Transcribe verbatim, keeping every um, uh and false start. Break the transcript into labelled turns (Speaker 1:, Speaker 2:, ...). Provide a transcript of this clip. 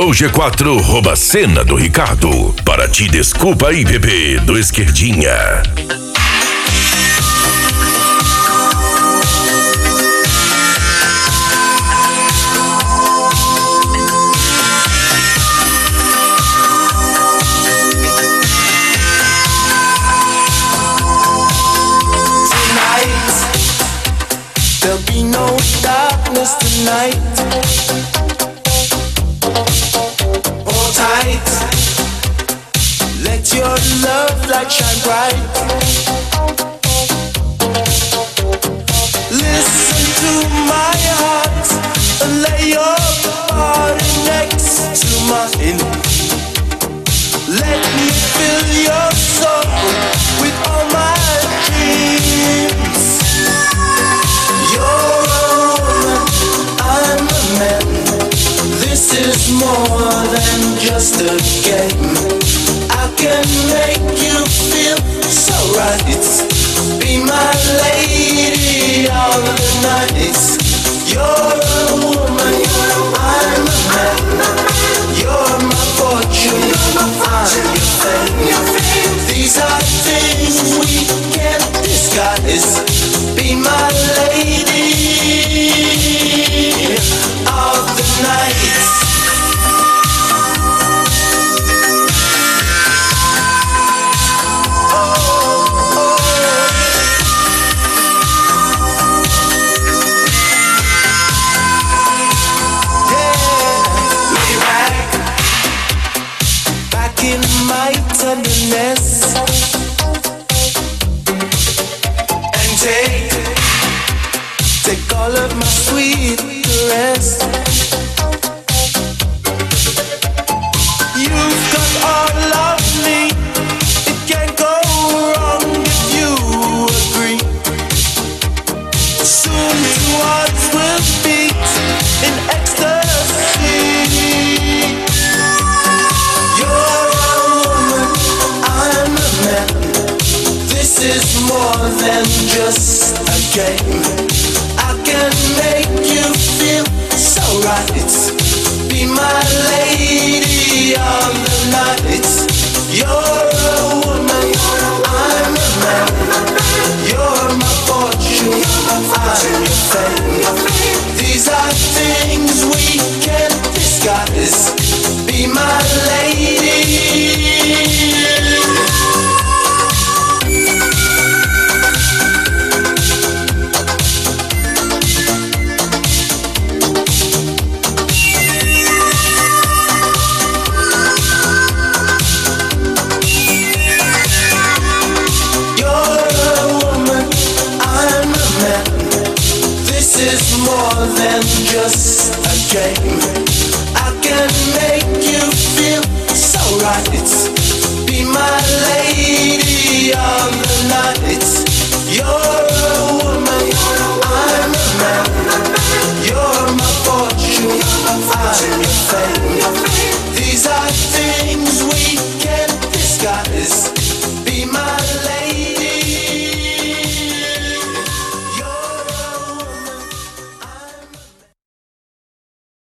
Speaker 1: Flow G quatro rouba a cena do Ricardo. Para ti, desculpa aí, bebê, do Esquerdinha.
Speaker 2: There'll be no darkness tonight. Hold tight. Let your love light shine bright. Listen to my heart and lay your body next to mine. Let me fill your soul with all my dreams. You're a woman, I'm a man. This is more than just a game. I can make you feel so right. Be my lady all the night. You're a woman, I'm a man. You're my fortune, I'm your fame. These are things we can't disguise. Be my lady of the night. My tenderness and take take all of my sweet caress. You've got all of me. It can't go wrong if you agree. Soon two hearts will beat in ecstasy. This is more than just a game. I can make you feel so right. Be my lady of the night. You're a woman, I'm a man. You're my fortune, I'm your fame. These are things we can't disguise. Be my lady. More than just a game. I can make you feel so right. Be my lady of the night. You're a woman, I'm a man. You're my fortune, I'm your fame. These are